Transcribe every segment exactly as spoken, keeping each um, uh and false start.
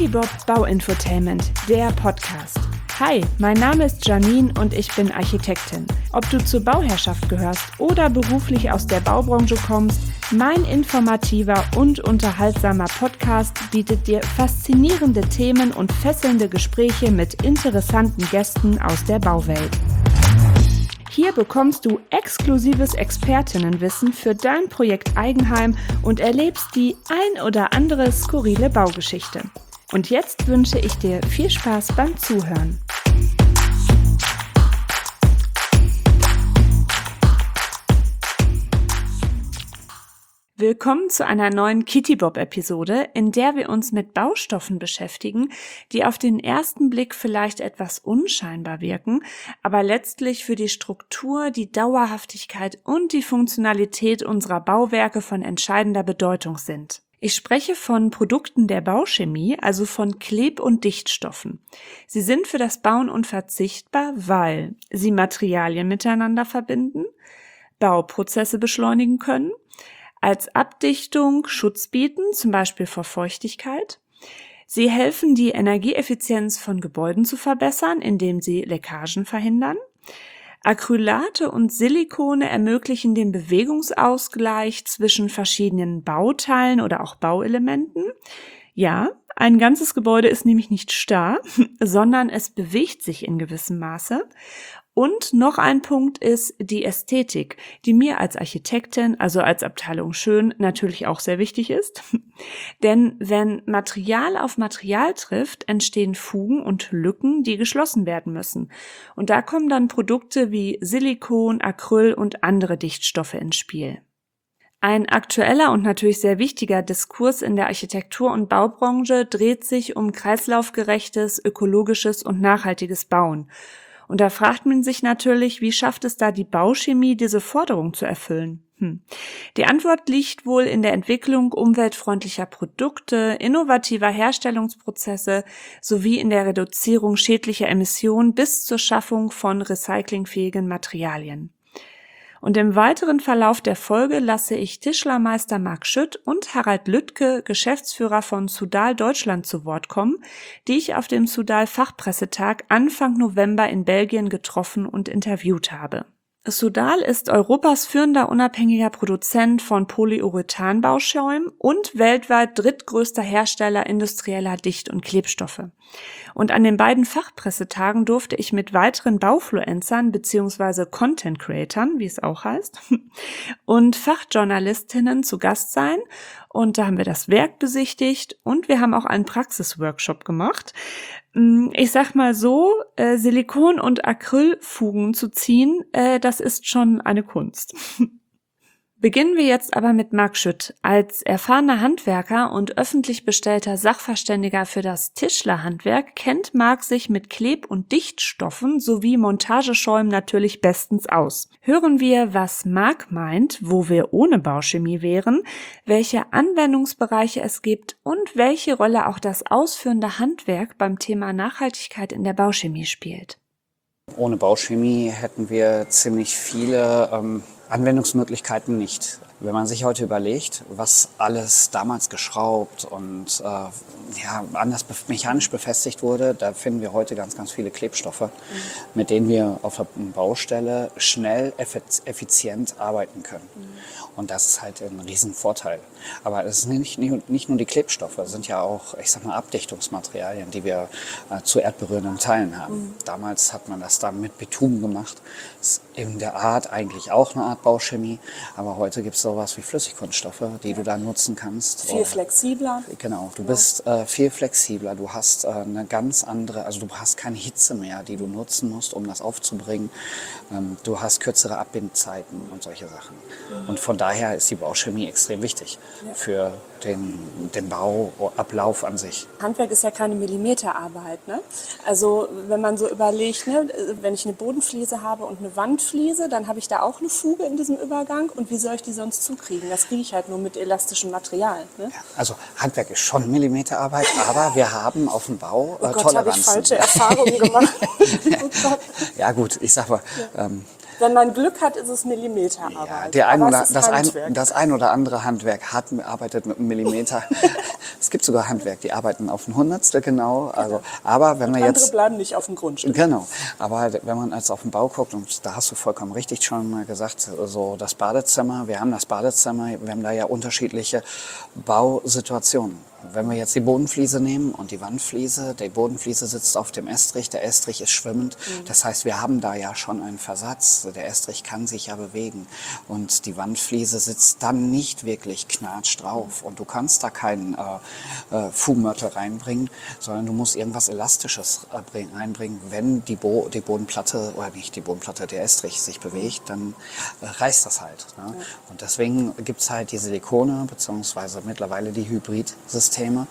Kitty Bob Bauinfotainment, der Podcast. Hi, mein Name ist Janine und ich bin Architektin. Ob du zur Bauherrschaft gehörst oder beruflich aus der Baubranche kommst, mein informativer und unterhaltsamer Podcast bietet dir faszinierende Themen und fesselnde Gespräche mit interessanten Gästen aus der Bauwelt. Hier bekommst du exklusives Expertinnenwissen für dein Projekt Eigenheim und erlebst die ein oder andere skurrile Baugeschichte. Und jetzt wünsche ich dir viel Spaß beim Zuhören. Willkommen zu einer neuen Kitty Bob-Episode, in der wir uns mit Baustoffen beschäftigen, die auf den ersten Blick vielleicht etwas unscheinbar wirken, aber letztlich für die Struktur, die Dauerhaftigkeit und die Funktionalität unserer Bauwerke von entscheidender Bedeutung sind. Ich spreche von Produkten der Bauchemie, also von Kleb- und Dichtstoffen. Sie sind für das Bauen unverzichtbar, weil sie Materialien miteinander verbinden, Bauprozesse beschleunigen können, als Abdichtung Schutz bieten, zum Beispiel vor Feuchtigkeit. Sie helfen, die Energieeffizienz von Gebäuden zu verbessern, indem sie Leckagen verhindern. Acrylate und Silikone ermöglichen den Bewegungsausgleich zwischen verschiedenen Bauteilen oder auch Bauelementen. Ja, ein ganzes Gebäude ist nämlich nicht starr, sondern es bewegt sich in gewissem Maße. Und noch ein Punkt ist die Ästhetik, die mir als Architektin, also als Abteilung Schön, natürlich auch sehr wichtig ist. Denn wenn Material auf Material trifft, entstehen Fugen und Lücken, die geschlossen werden müssen. Und da kommen dann Produkte wie Silikon, Acryl und andere Dichtstoffe ins Spiel. Ein aktueller und natürlich sehr wichtiger Diskurs in der Architektur- und Baubranche dreht sich um kreislaufgerechtes, ökologisches und nachhaltiges Bauen. Und da fragt man sich natürlich, wie schafft es da die Bauchemie, diese Forderung zu erfüllen? Hm. Die Antwort liegt wohl in der Entwicklung umweltfreundlicher Produkte, innovativer Herstellungsprozesse sowie in der Reduzierung schädlicher Emissionen bis zur Schaffung von recyclingfähigen Materialien. Und im weiteren Verlauf der Folge lasse ich Tischlermeister Marc Schütt und Harald Lüttke, Geschäftsführer von Soudal Deutschland, zu Wort kommen, die ich auf dem Soudal Fachpressetag Anfang November in Belgien getroffen und interviewt habe. Soudal ist Europas führender unabhängiger Produzent von Polyurethan-Bauschäumen und weltweit drittgrößter Hersteller industrieller Dicht- und Klebstoffe. Und an den beiden Fachpressetagen durfte ich mit weiteren Baufluencern bzw. Content-Creatern, wie es auch heißt, und Fachjournalistinnen zu Gast sein. Und da haben wir das Werk besichtigt und wir haben auch einen Praxisworkshop gemacht. Ich sag mal so, äh, Silikon- und Acrylfugen zu ziehen, äh, das ist schon eine Kunst. Beginnen wir jetzt aber mit Marc Schütt. Als erfahrener Handwerker und öffentlich bestellter Sachverständiger für das Tischlerhandwerk kennt Marc sich mit Kleb- und Dichtstoffen sowie Montageschäumen natürlich bestens aus. Hören wir, was Marc meint, wo wir ohne Bauchemie wären, welche Anwendungsbereiche es gibt und welche Rolle auch das ausführende Handwerk beim Thema Nachhaltigkeit in der Bauchemie spielt. Ohne Bauchemie hätten wir ziemlich viele ähm, Anwendungsmöglichkeiten nicht. Wenn man sich heute überlegt, was alles damals geschraubt und äh, ja, anders be- mechanisch befestigt wurde, da finden wir heute ganz, ganz viele Klebstoffe, mhm. mit denen wir auf der Baustelle schnell, effiz- effizient arbeiten können. Mhm. Und das ist halt ein Riesenvorteil. Aber es sind nicht, nicht, nicht nur die Klebstoffe, es sind ja auch, ich sag mal, Abdichtungsmaterialien, die wir äh, zu erdberührenden Teilen haben. Mhm. Damals hat man das dann mit Bitumen gemacht. Das ist in der Art eigentlich auch eine Art Bauchemie, aber heute gibt es sowas wie Flüssigkunststoffe, die du dann nutzen kannst. Viel flexibler. Genau, du bist äh, viel flexibler, du hast äh, eine ganz andere, also du hast keine Hitze mehr, die du nutzen musst, um das aufzubringen. Ähm, du hast kürzere Abbindzeiten und solche Sachen. Mhm. Und von daher ist die Bauchemie extrem wichtig ja. für den, den Bauablauf an sich. Handwerk ist ja keine Millimeterarbeit, ne? Also wenn man so überlegt, ne, wenn ich eine Bodenfliese habe und eine Wandfliese, dann habe ich da auch eine Fuge in diesem Übergang und wie soll ich die sonst zukriegen? Das kriege ich halt nur mit elastischem Material. Ne? Ja, also Handwerk ist schon Millimeterarbeit, aber wir haben auf dem Bau äh, oh Gott, Toleranzen. habe ich falsche Erfahrungen gemacht. ja. ja gut, ich sag mal, ja. ähm, Wenn man Glück hat, ist es Millimeterarbeit. Ja, der ein Aber oder, es ist das, ein, Handwerk. das ein oder andere Handwerk hat, arbeitet mit einem Millimeter. Es gibt sogar Handwerk, die arbeiten auf ein Hundertstel genau. Also, aber wenn wir Andere jetzt bleiben nicht auf dem Grundstück. Genau, aber wenn man jetzt auf den Bau guckt, und da hast du vollkommen richtig schon mal gesagt, so das Badezimmer, wir haben das Badezimmer, wir haben da ja unterschiedliche Bausituationen. Wenn wir jetzt die Bodenfliese nehmen und die Wandfliese, die Bodenfliese sitzt auf dem Estrich, der Estrich ist schwimmend. Mhm. Das heißt, wir haben da ja schon einen Versatz. Der Estrich kann sich ja bewegen und die Wandfliese sitzt dann nicht wirklich knatsch drauf. Und du kannst da keinen äh, äh, Fugenmörtel reinbringen, sondern du musst irgendwas Elastisches äh, bring, reinbringen. Wenn die, Bo die Bodenplatte, oder nicht die Bodenplatte, der Estrich sich bewegt, dann äh, reißt das halt. Ne? Ja. Und deswegen gibt es halt die Silikone, beziehungsweise mittlerweile die Hybrid-Systeme, Systeme,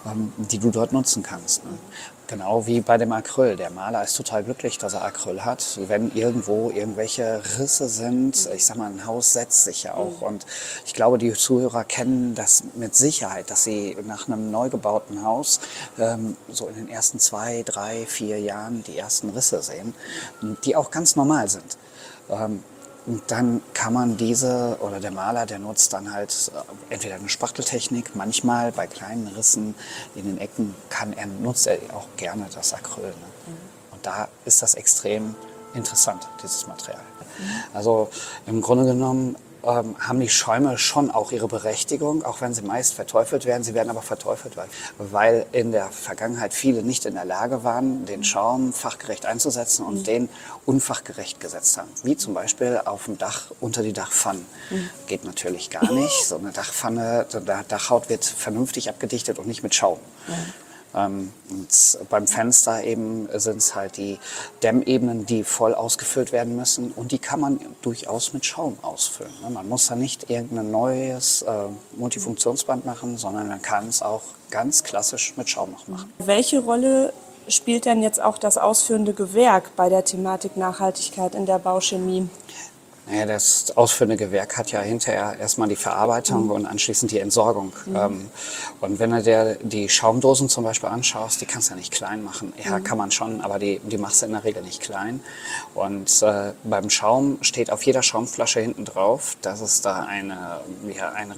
die du dort nutzen kannst. Ne? Genau wie bei dem Acryl. Der Maler ist total glücklich, dass er Acryl hat. Wenn irgendwo irgendwelche Risse sind, ich sag mal, ein Haus setzt sich ja auch. Und ich glaube, die Zuhörer kennen das mit Sicherheit, dass sie nach einem neu gebauten Haus ähm, so in den ersten zwei, drei, vier Jahren die ersten Risse sehen, die auch ganz normal sind. Ähm, Und dann kann man diese, oder der Maler, der nutzt dann halt entweder eine Spachteltechnik, manchmal bei kleinen Rissen in den Ecken kann er, nutzt er auch gerne das Acryl. Ne? Mhm. Und da ist das extrem interessant, dieses Material. Mhm. Also im Grunde genommen ähm, haben die Schäume schon auch ihre Berechtigung, auch wenn sie meist verteufelt werden. Sie werden aber verteufelt, weil, weil in der Vergangenheit viele nicht in der Lage waren, den Schaum fachgerecht einzusetzen und mhm. den unfachgerecht gesetzt haben. Wie zum Beispiel auf dem Dach unter die Dachpfannen. Mhm. Geht natürlich gar nicht. So eine Dachpfanne, der Dachhaut wird vernünftig abgedichtet und nicht mit Schaum. Mhm. Ähm, und beim Fenster eben sind es halt die Dämmebenen, die voll ausgefüllt werden müssen, und die kann man durchaus mit Schaum ausfüllen. Ne? Man muss da nicht irgendein neues äh, Multifunktionsband machen, sondern man kann es auch ganz klassisch mit Schaum noch machen. Welche Rolle spielt denn jetzt auch das ausführende Gewerk bei der Thematik Nachhaltigkeit in der Bauchemie? Ja, das ausführende Gewerk hat ja hinterher erstmal die Verarbeitung mhm. und anschließend die Entsorgung. Mhm. Ähm, und wenn du dir die Schaumdosen zum Beispiel anschaust, die kannst du ja nicht klein machen. Ja, mhm. kann man schon, aber die, die machst du in der Regel nicht klein. Und äh, beim Schaum steht auf jeder Schaumflasche hinten drauf, dass es da eine, ja, einen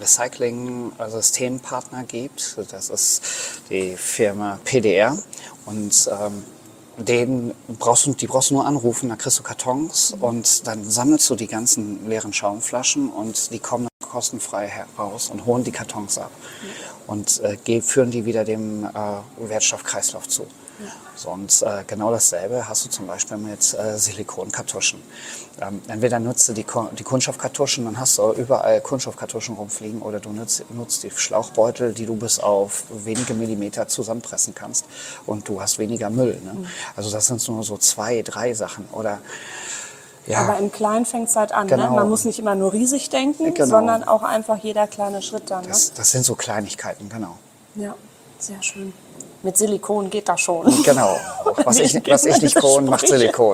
Recycling-Systempartner gibt. Das ist die Firma P D R. Und ähm, Den brauchst du, die brauchst du nur anrufen, dann kriegst du Kartons mhm. und dann sammelst du die ganzen leeren Schaumflaschen und die kommen kostenfrei heraus und holen die Kartons ab mhm. und äh, führen die wieder dem äh, Wertstoffkreislauf zu. Ja. So, und äh, genau dasselbe hast du zum Beispiel mit äh, Silikonkartuschen. Ähm, entweder nutzt du die, die Kunststoffkartuschen, dann hast du überall Kunststoffkartuschen rumfliegen, oder du nutzt, nutzt die Schlauchbeutel, die du bis auf wenige Millimeter zusammenpressen kannst, und du hast weniger Müll. Ne? Mhm. Also das sind nur so zwei, drei Sachen. Oder ja. Aber im Kleinen fängt es halt an. Genau. Ne? Man muss nicht immer nur riesig denken, genau. sondern auch einfach jeder kleine Schritt dann. Ne? Das, das sind so Kleinigkeiten, genau. Ja, sehr schön. Mit Silikon geht das schon. Genau. Was ich, was ich nicht kann, macht Silikon.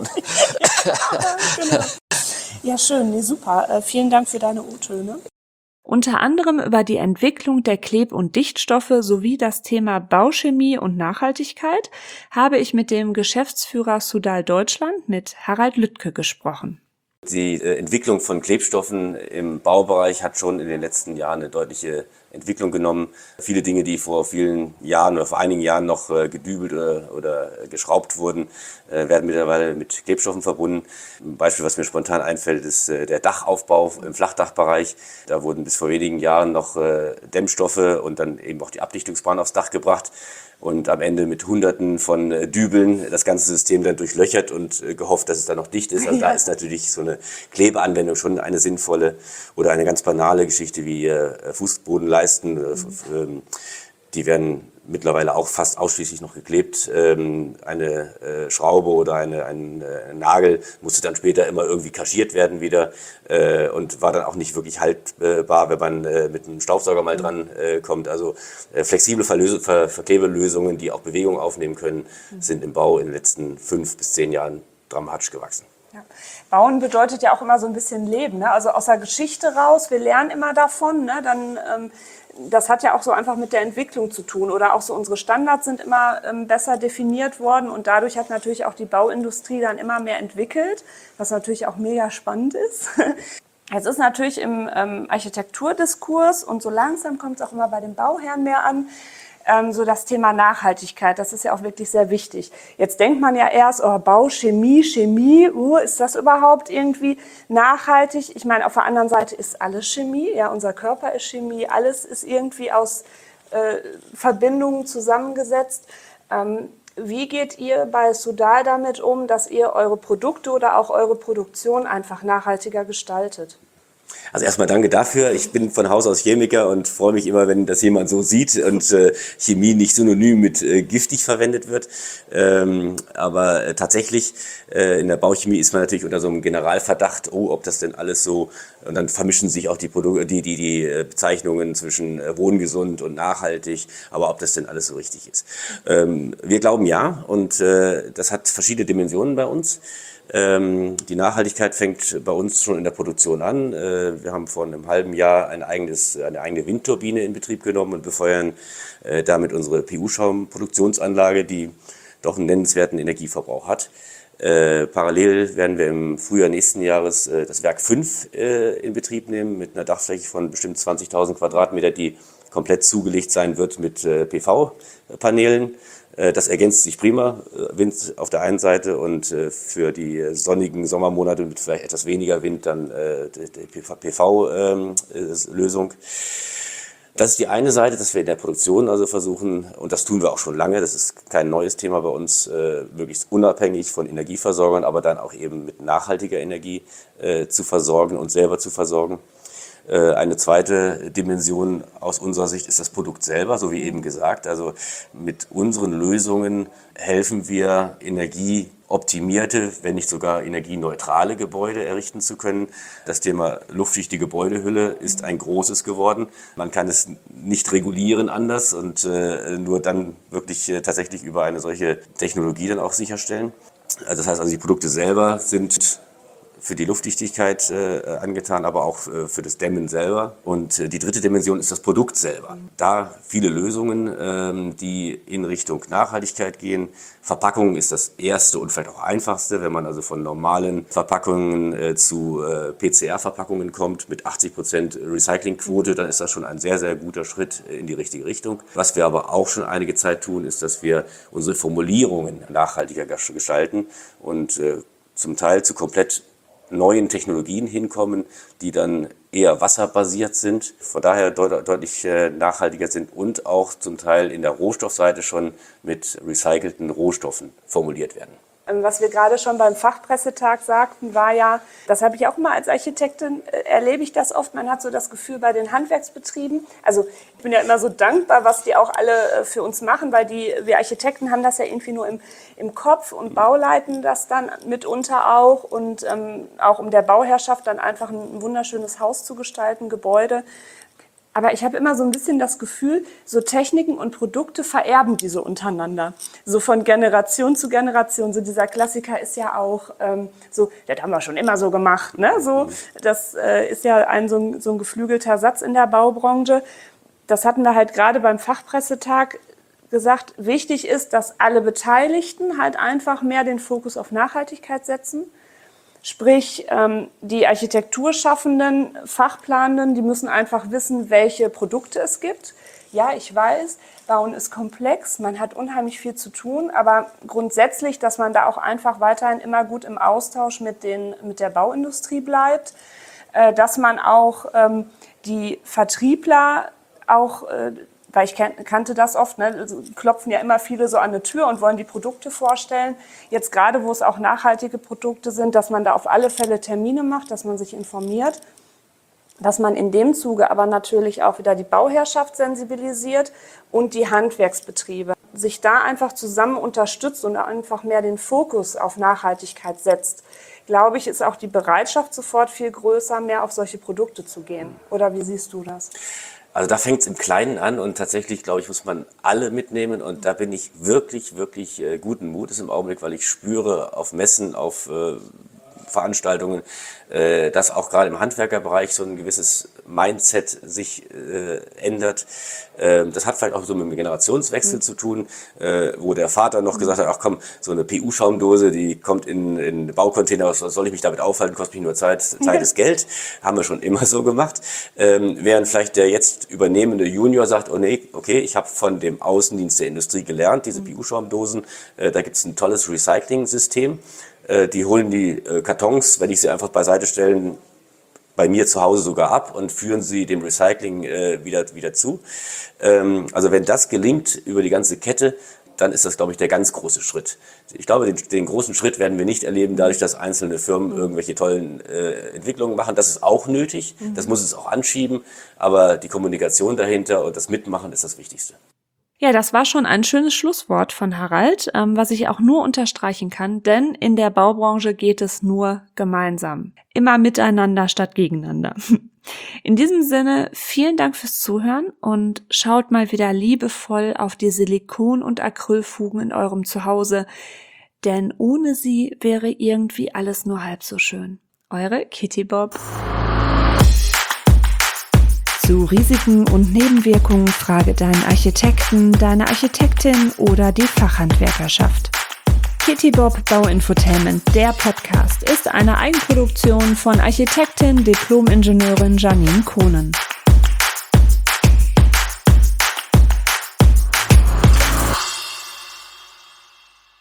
Ja, genau. Ja, schön. Nee, super. Äh, vielen Dank für deine O-Töne. Unter anderem über die Entwicklung der Kleb- und Dichtstoffe sowie das Thema Bauchemie und Nachhaltigkeit habe ich mit dem Geschäftsführer Sudal Deutschland, mit Harald Lüttke, gesprochen. Die äh, Entwicklung von Klebstoffen im Baubereich hat schon in den letzten Jahren eine deutliche Entwicklung genommen. Viele Dinge, die vor vielen Jahren oder vor einigen Jahren noch äh, gedübelt oder, oder geschraubt wurden, äh, werden mittlerweile mit Klebstoffen verbunden. Ein Beispiel, was mir spontan einfällt, ist äh, der Dachaufbau im Flachdachbereich. Da wurden bis vor wenigen Jahren noch äh, Dämmstoffe und dann eben auch die Abdichtungsbahn aufs Dach gebracht. Und am Ende mit Hunderten von äh, Dübeln das ganze System dann durchlöchert und äh, gehofft, dass es dann noch dicht ist. Also ja. Da ist natürlich so eine Klebeanwendung schon eine sinnvolle, oder eine ganz banale Geschichte wie äh, Fußbodenleisten. Mhm. Äh, die werden mittlerweile auch fast ausschließlich noch geklebt. Ähm, eine äh, Schraube oder eine, ein äh, Nagel musste dann später immer irgendwie kaschiert werden wieder äh, und war dann auch nicht wirklich haltbar, wenn man äh, mit einem Staubsauger mal dran äh, kommt. Also äh, flexible Verlöse, Ver, Verklebelösungen, die auch Bewegung aufnehmen können, sind im Bau in den letzten fünf bis zehn Jahren dramatisch gewachsen. Ja. Bauen bedeutet ja auch immer so ein bisschen Leben, ne? Also aus der Geschichte raus, wir lernen immer davon, ne? Dann, ähm, das hat ja auch so einfach mit der Entwicklung zu tun oder auch so unsere Standards sind immer ähm, besser definiert worden und dadurch hat natürlich auch die Bauindustrie dann immer mehr entwickelt, was natürlich auch mega spannend ist. Es ist natürlich im ähm, Architekturdiskurs und so langsam kommt es auch immer bei den Bauherren mehr an, ähm, so das Thema Nachhaltigkeit, das ist ja auch wirklich sehr wichtig. Jetzt denkt man ja erst, oh, Bauchemie, Chemie, uh, ist das überhaupt irgendwie nachhaltig? Ich meine, auf der anderen Seite ist alles Chemie, ja, unser Körper ist Chemie, alles ist irgendwie aus äh, Verbindungen zusammengesetzt. Ähm, Wie geht ihr bei Soudal damit um, dass ihr eure Produkte oder auch eure Produktion einfach nachhaltiger gestaltet? Also erstmal danke dafür. Ich bin von Haus aus Chemiker und freue mich immer, wenn das jemand so sieht und äh, Chemie nicht synonym mit äh, giftig verwendet wird. Ähm, aber äh, tatsächlich äh, in der Bauchemie ist man natürlich unter so einem Generalverdacht, oh, ob das denn alles so, und dann vermischen sich auch die Produkte, die, die, die Bezeichnungen zwischen äh, wohngesund und nachhaltig, aber ob das denn alles so richtig ist. Ähm, wir glauben ja und äh, das hat verschiedene Dimensionen bei uns. Ähm, die Nachhaltigkeit fängt bei uns schon in der Produktion an. Äh, wir haben vor einem halben Jahr ein eigenes, eine eigene Windturbine in Betrieb genommen und befeuern äh, damit unsere P U-Schaumproduktionsanlage, die doch einen nennenswerten Energieverbrauch hat. Äh, parallel werden wir im Frühjahr nächsten Jahres äh, das Werk fünf äh, in Betrieb nehmen mit einer Dachfläche von bestimmt zwanzigtausend Quadratmeter, die komplett zugelegt sein wird mit äh, P V-Paneelen. Das ergänzt sich prima, Wind auf der einen Seite und für die sonnigen Sommermonate mit vielleicht etwas weniger Wind dann die P V-Lösung. Das ist die eine Seite, dass wir in der Produktion also versuchen, und das tun wir auch schon lange, das ist kein neues Thema bei uns, möglichst unabhängig von Energieversorgern, aber dann auch eben mit nachhaltiger Energie zu versorgen und selber zu versorgen. Eine zweite Dimension aus unserer Sicht ist das Produkt selber, so wie eben gesagt. Also mit unseren Lösungen helfen wir, energieoptimierte, wenn nicht sogar energieneutrale Gebäude errichten zu können. Das Thema luftdichte Gebäudehülle ist ein großes geworden. Man kann es nicht regulieren anders und äh, nur dann wirklich äh, tatsächlich über eine solche Technologie dann auch sicherstellen. Also das heißt also, die Produkte selber sind für die Luftdichtigkeit äh, angetan, aber auch äh, für das Dämmen selber. Und äh, die dritte Dimension ist das Produkt selber. Da viele Lösungen, ähm, die in Richtung Nachhaltigkeit gehen. Verpackung ist das erste und vielleicht auch einfachste, wenn man also von normalen Verpackungen äh, zu äh, P C R-Verpackungen kommt mit achtzig Prozent Recyclingquote, dann ist das schon ein sehr, sehr guter Schritt in die richtige Richtung. Was wir aber auch schon einige Zeit tun, ist, dass wir unsere Formulierungen nachhaltiger gestalten und äh, zum Teil zu komplett neuen Technologien hinkommen, die dann eher wasserbasiert sind, von daher deut deutlich äh, nachhaltiger sind und auch zum Teil in der Rohstoffseite schon mit recycelten Rohstoffen formuliert werden. Was wir gerade schon beim Fachpressetag sagten, war ja, das habe ich auch immer als Architektin, äh, erlebe ich das oft, man hat so das Gefühl bei den Handwerksbetrieben, also ich bin ja immer so dankbar, was die auch alle äh, für uns machen, weil die, wir Architekten haben das ja irgendwie nur im, im Kopf und bauleiten das dann mitunter auch und ähm, auch um der Bauherrschaft dann einfach ein wunderschönes Haus zu gestalten, Gebäude. Aber ich habe immer so ein bisschen das Gefühl, so Techniken und Produkte vererben die so untereinander. So von Generation zu Generation. So dieser Klassiker ist ja auch ähm, so, das haben wir schon immer so gemacht. Ne? So, das äh, ist ja ein so, ein so ein geflügelter Satz in der Baubranche. Das hatten wir halt gerade beim Fachpressetag gesagt. Wichtig ist, dass alle Beteiligten halt einfach mehr den Fokus auf Nachhaltigkeit setzen. Sprich, die Architekturschaffenden, Fachplanenden, die müssen einfach wissen, welche Produkte es gibt. Ja, ich weiß, Bauen ist komplex, man hat unheimlich viel zu tun, aber grundsätzlich, dass man da auch einfach weiterhin immer gut im Austausch mit, den, mit der Bauindustrie bleibt, dass man auch die Vertriebler auch, weil ich kannte das oft, ne, also klopfen ja immer viele so an eine Tür und wollen die Produkte vorstellen. Jetzt gerade, wo es auch nachhaltige Produkte sind, dass man da auf alle Fälle Termine macht, dass man sich informiert, dass man in dem Zuge aber natürlich auch wieder die Bauherrschaft sensibilisiert und die Handwerksbetriebe. Sich da einfach zusammen unterstützt und einfach mehr den Fokus auf Nachhaltigkeit setzt, glaube ich, ist auch die Bereitschaft sofort viel größer, mehr auf solche Produkte zu gehen. Oder wie siehst du das? Also da fängt es im Kleinen an und tatsächlich, glaube ich, muss man alle mitnehmen und da bin ich wirklich, wirklich äh, guten Mutes im Augenblick, weil ich spüre auf Messen, auf äh, Veranstaltungen, äh, dass auch gerade im Handwerkerbereich so ein gewisses Mindset sich äh, ändert. Äh, das hat vielleicht auch so mit dem Generationswechsel mhm. zu tun, äh, wo der Vater noch mhm. gesagt hat, ach komm, so eine P U-Schaumdose, die kommt in in Baucontainer, was soll ich mich damit aufhalten, kostet mich nur Zeit, Zeit ist Geld. Haben wir schon immer so gemacht. Ähm, während vielleicht der jetzt übernehmende Junior sagt, oh nee, okay, ich habe von dem Außendienst der Industrie gelernt, diese mhm. P U-Schaumdosen, äh, da gibt es ein tolles Recycling-System. Äh, die holen die äh, Kartons, wenn ich sie einfach beiseite stellen, bei mir zu Hause sogar ab und führen sie dem Recycling äh, wieder, wieder zu. Ähm, also wenn das gelingt über die ganze Kette, dann ist das, glaube ich, der ganz große Schritt. Ich glaube, den, den großen Schritt werden wir nicht erleben, dadurch, dass einzelne Firmen irgendwelche tollen äh, Entwicklungen machen. Das ist auch nötig, das muss es auch anschieben, aber die Kommunikation dahinter und das Mitmachen ist das Wichtigste. Ja, das war schon ein schönes Schlusswort von Harald, ähm, was ich auch nur unterstreichen kann, denn in der Baubranche geht es nur gemeinsam. Immer miteinander statt gegeneinander. In diesem Sinne, vielen Dank fürs Zuhören und schaut mal wieder liebevoll auf die Silikon- und Acrylfugen in eurem Zuhause, denn ohne sie wäre irgendwie alles nur halb so schön. Eure Kitty Bob. Zu Risiken und Nebenwirkungen frage deinen Architekten, deine Architektin oder die Fachhandwerkerschaft. Kitty Bob Bauinfotainment, der Podcast, ist eine Eigenproduktion von Architektin, Diplom-Ingenieurin Janine Kohnen.